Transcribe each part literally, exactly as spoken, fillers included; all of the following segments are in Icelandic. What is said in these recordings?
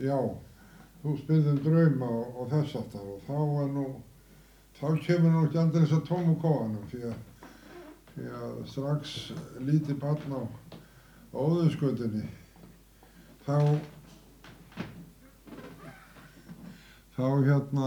já, þú spyrð um drauma og, og þess aftar og þá er nú, þá kemur nú ekki aldrei þess að tómu kofanum því að, því að strax lítið barn á Óðinsgötunni, þá, þá hérna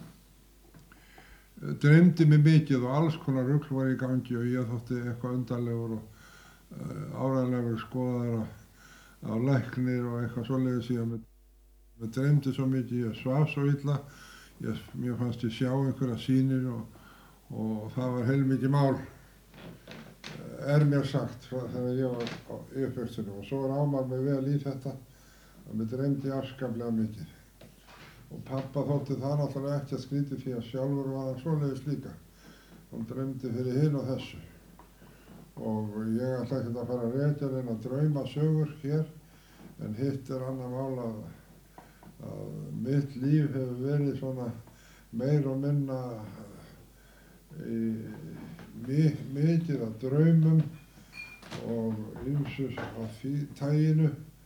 dreymdi mig mikið og alls konar rugl var í gangi og ég þótti eitthvað undarlegur og uh, áreiðanlegur skoðaður á læknir og eitthvað svoleiðis í að mér, mér dreymdi svo mikið, ég svaf svo illa, ég, mér fannst ég sjá einhverja sýnir og, og það var heilmikið mál, er mér sagt þegar ég var á uppvextinu og svo rámar mig vel í þetta að mér dreymdi afskaplega mikið. Og pappa þótti það náttúrulega ekki að skrítið því að sjálfur var hann svoleiðis líka. Hann dreymdi fyrir hinn og þessu. Og ég ætla ekki að fara að rekja neina draumasögur hér, en hitt er annað mál að, að mitt líf hefur verið svona meir og minna í mikið af draumum og ýmsu af því taginu.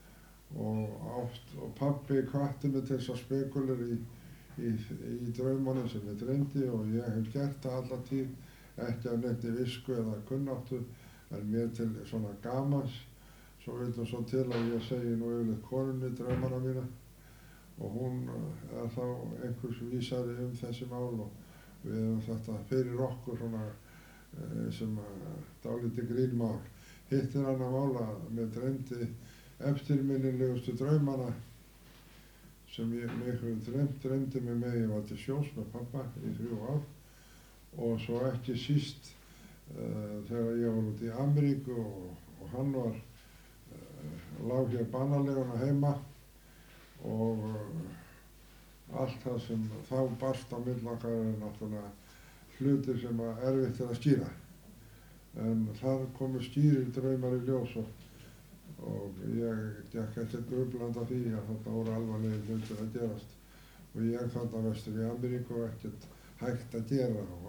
Og oft, og pabbi hvatti mig til þess að spekulera í, í, í draumunum sem ég dreymdi og ég hef gert það alla tíð, ekki af neinni visku eða kunnáttu, en mér til svona gamans, svo vildi svo til að ég segi nú yfirleitt konunni draumana mína og hún er þá einhvers vísari um þessi mál og við hefum þetta fyrir okkur svona sem dálítið grínmál. Hitt er annað mál að mér dreymdi eftirminnilegustu draumana sem ég miklu dreymt, dreymdi mig með ég var til sjós með pappa í þrjú ár og svo ekki síst uh, þegar ég var út í Ameríku og, og hann var uh, lág hér banaleguna heima og uh, allt það sem þá barst á milli okkar er náttúrulega hlutir sem að erfitt er að skýra en þar komu skýrir draumar í ljós og og ég gekk ekkert grublandi af því að þetta voru alvarlegir hlutir að gerast og ég þarna vestur í Ameríku og ekkert hægt að gera og,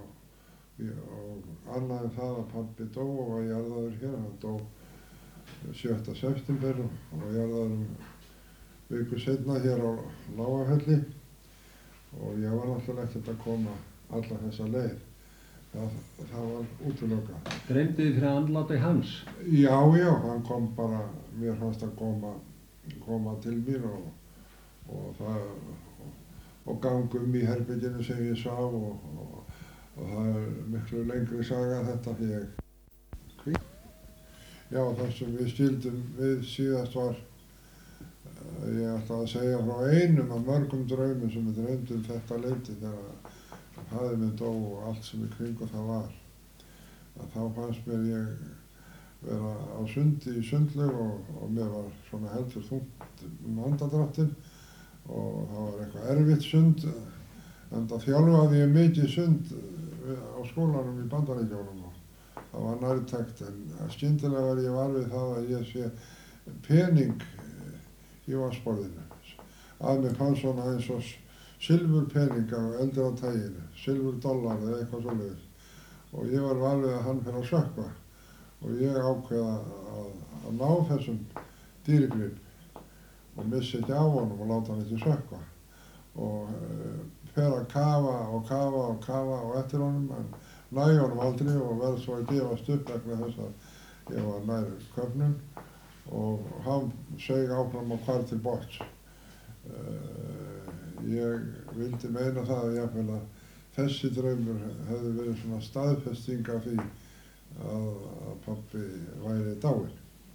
og annað en það að pabbi dó og var jarðaður hér, hann dó sjötta september og var jarðaður um viku seinna hér á Lágafelli og ég var náttúrulega ekkert að koma alla þessa leið. Það, það var útilokað. Dreymdi þið fyrir andláti hans? Já, já, hann kom bara, mér fannst að koma, koma til mér og, og það, og, og gangi um í herberginu sem ég sá og, og, og það er miklu lengri saga þetta því ég hví. Já, það sem við skildum við síðast var, ég ætla að segja frá einum af mörgum draumum sem við dreymdum þetta leyti þegar faðir minn dó og allt sem í kringu það var. Að þá fannst mér ég vera á sundi í sundlaug og, og mér var svona heldur þungt um andardráttinn og það var eitthvað erfitt sund en það þjálfaði ég mikið sund á skólanum í Bandaríkjunum og það var nærtækt en skyndilega var ég var við það að ég sé pening í vatnsborðinu. Að mér fannst svona eins og silfurpening af eldra taginu, silfurdollar eða eitthvað svoleiðis og ég var var við að hann fyrir að sökkva og ég ákveða að, að ná þessum dýrigrip og missi ekki á honum og láta hann ekki sökkva og uh, fer að kafa og kafa og kafa og eftir honum en næ honum aldrei og verð svo að gefast upp vegna þess að ég var nær köfnum og hann seig áfram og hvarf til botns. Uh, Ég vildi meina það að jafnvel að þessi draumur hefði verið svona staðfesting af því að, að pabbi væri dáinn.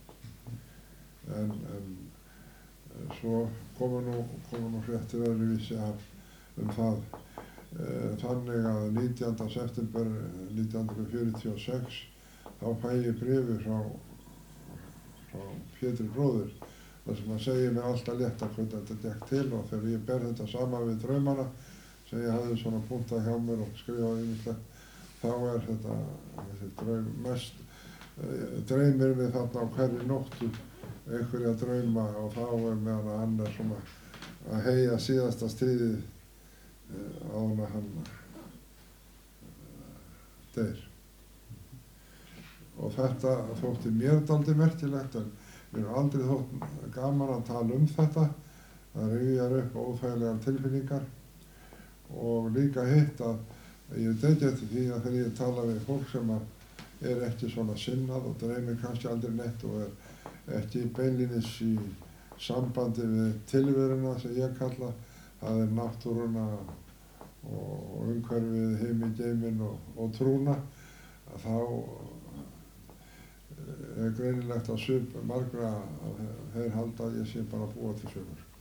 En, en svo komu nú, komu nú fréttir öðruvísi af um það. Þannig að nítjánda september nítján hundruð fjörutíu og sex þá fæ ég bréfi frá, frá Pétri bróður þar sem hann segir mér alltaf létt að hvernig þetta gekk til og þegar ég ber þetta saman við draumana sem ég hafði svona punktað hjá mér og skrifaði ýmislegt þá er þetta þessi draum mest eh, dreymir mig þarna á hverju nóttu einhverja drauma og þá er meðan að hann er svona að heyja síðasta stríðið eh, áður en hann eh, deyr. Og þetta þótti mér dálítið merkilegt en mér er aldrei þótt gaman að tala um þetta það rifjar upp óþægilegar tilfinningar og líka hitt að ég tek eftir því að þegar ég tala við fólk sem er ekki svona sinnað og dreymir kannski aldrei neitt og er ekki beinlínis í sambandi við tilveruna sem ég kalla, það er náttúruna og umhverfið, heiminn, geiminn og, og trúna, að þá er greinilegt að svip margra að þeir halda að ég sé bara að búa til sögur.